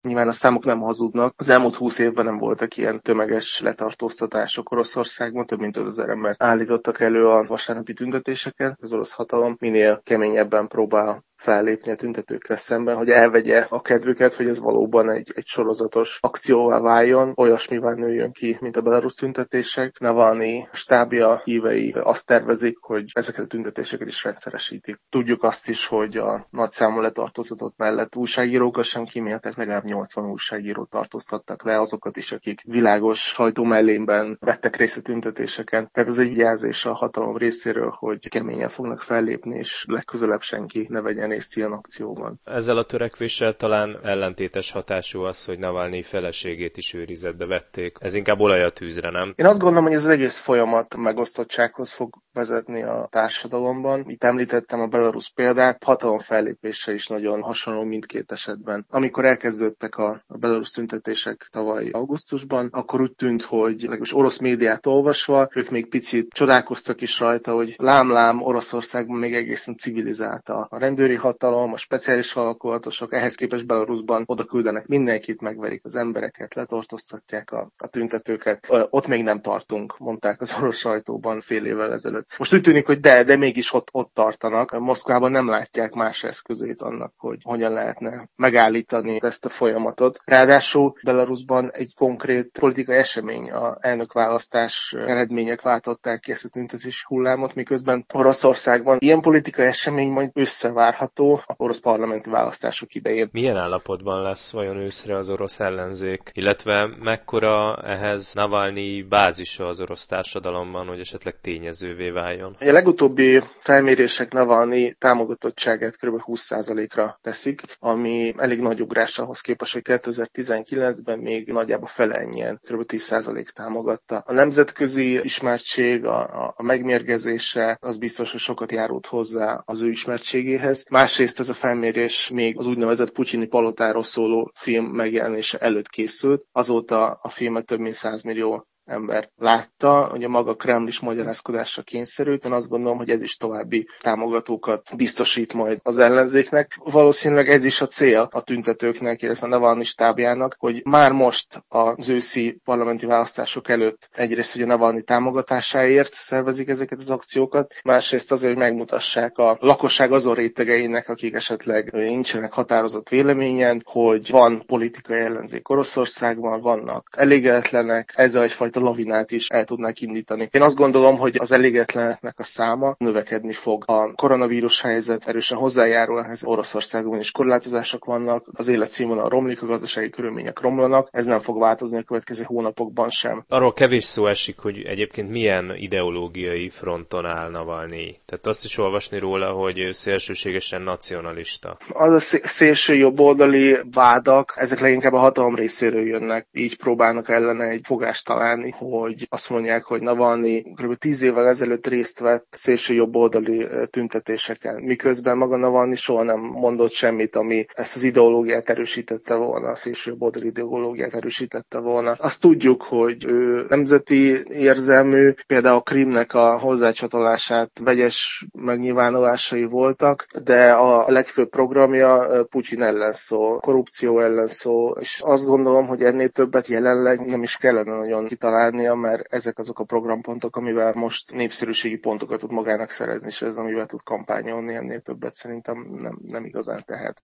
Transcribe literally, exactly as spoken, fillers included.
Nyilván a számok nem hazudnak. Az elmúlt húsz évben nem voltak ilyen tömeges letartóztatások Oroszországban, több mint ötezer embert állítottak elő a vasárnapi tüntetéseken. Az orosz hatalom minél keményebben próbál fellépni a tüntetőkkel szemben, hogy elvegye a kedvüket, hogy ez valóban egy, egy sorozatos akcióvá váljon, olyasmivá nőjön ki, mint a belarusz tüntetések. Navalnyi stábja, hívei azt tervezik, hogy ezeket a tüntetéseket is rendszeresítik. Tudjuk azt is, hogy a nagyszámú letartóztatott mellett újságírókat sem kíméltek, legalább nyolcvan újságírót tartóztattak le, azokat is, akik világos sajtó mellényben vettek részt a tüntetéseken. Tehát ez egy jelzés a hatalom részéről, hogy keményen fognak fellépni, és legközelebb senki ne vegyen részt ilyen akcióban. Ezzel a törekvéssel talán ellentétes hatású az, hogy Navalnyi feleségét is őrizetbe vették. Ez inkább olaj a tűzre, nem? Én azt gondolom, hogy ez az egész folyamat megosztottsághoz fog vezetni a társadalomban. Itt említettem a belarusz példát, hatalom fellépése is nagyon hasonló mindkét esetben. Amikor elkezdődtek a belarusz tüntetések tavaly augusztusban, akkor úgy tűnt, hogy legalábbis orosz médiát olvasva, ők még picit csodálkoztak is rajta, hogy lám-lám Oroszországban még egészen civilizált a rendőri hatalom, a speciális alakulatosok, ehhez képest Belarusban oda küldenek mindenkit, megverik az embereket, letartóztatják a, a tüntetőket. Ott még nem tartunk, mondták az orosz sajtóban fél évvel ezelőtt. Most úgy tűnik, hogy de, de mégis ott, ott tartanak. Moszkvában nem látják más eszközét annak, hogy hogyan lehetne megállítani ezt a folyamatot. Ráadásul Belarusban egy konkrét politikai esemény, a elnökválasztás eredmények váltották ki ezt a tüntetés hullámot, miközben Oroszországban ilyen politikai esemény majd összevárható a orosz parlamenti választások idején. Milyen állapotban lesz vajon őszre az orosz ellenzék, illetve mekkora ehhez Navalnyi bázisa az orosz társadalomban, hogy esetleg tényezővé váljon? A legutóbbi felmérések Navalnyi támogatottságát kb. húsz százalékra teszik, ami elég nagy ugrás ahhoz képest, hogy kétezer-tizenkilencben még nagyjából fele ennyien, kb. tíz százalék támogatta. A nemzetközi ismertség, a, a megmérgezése, az biztos, hogy sokat járult hozzá az ő ismertségéhez. Másrészt ez a felmérés még az úgynevezett putyini palotáról szóló film megjelenése előtt készült. Azóta a filmet több mint száz millió ember látta, hogy a maga Kreml is magyarázkodásra kényszerült. Én azt gondolom, hogy ez is további támogatókat biztosít majd az ellenzéknek. Valószínűleg ez is a cél a tüntetőknek, illetve a Navalnyi stábjának, hogy már most az őszi parlamenti választások előtt egyrészt, hogy a Navalnyi támogatásáért szervezik ezeket az akciókat, másrészt azért, hogy megmutassák a lakosság azon rétegeinek, akik esetleg nincsenek határozott véleményen, hogy van politikai ellenzék Oroszországban, vannak elégedetlenek, ezzel egyfajta lavinát is el tudnák indítani. Én azt gondolom, hogy az elégedetleneknek a száma növekedni fog. A koronavírus helyzet erősen hozzájárul ehhez. Oroszországban is korlátozások vannak, az életszínvonal romlik, a gazdasági körülmények romlanak, ez nem fog változni a következő hónapokban sem. Arról kevés szó esik, hogy egyébként milyen ideológiai fronton áll Navalnyi. Tehát azt is olvasni róla, hogy szélsőségesen nacionalista. Az a szélső jobboldali vádak, ezek leginkább a hatalom részéről jönnek. Így próbálnak ellene egy fogást találni, hogy azt mondják, hogy Navalnyi kb. tíz évvel ezelőtt részt vett szélső jobboldali tüntetéseken, miközben maga Navalnyi soha nem mondott semmit, ami ezt az ideológiát erősítette volna, a szélső jobboldali ideológiát erősítette volna. Azt tudjuk, hogy ő nemzeti érzelmű, például a Krímnek a hozzácsatolását vegyes megnyilvánulásai voltak, de a legfőbb programja Putyin ellen szól, korrupció ellen szól, és azt gondolom, hogy ennél többet jelenleg nem is kellene nagyon kitalálnia, mert ezek azok a programpontok, amivel most népszerűségi pontokat tud magának szerezni, és ez amivel tud kampányolni, ennél többet szerintem nem, nem igazán tehet.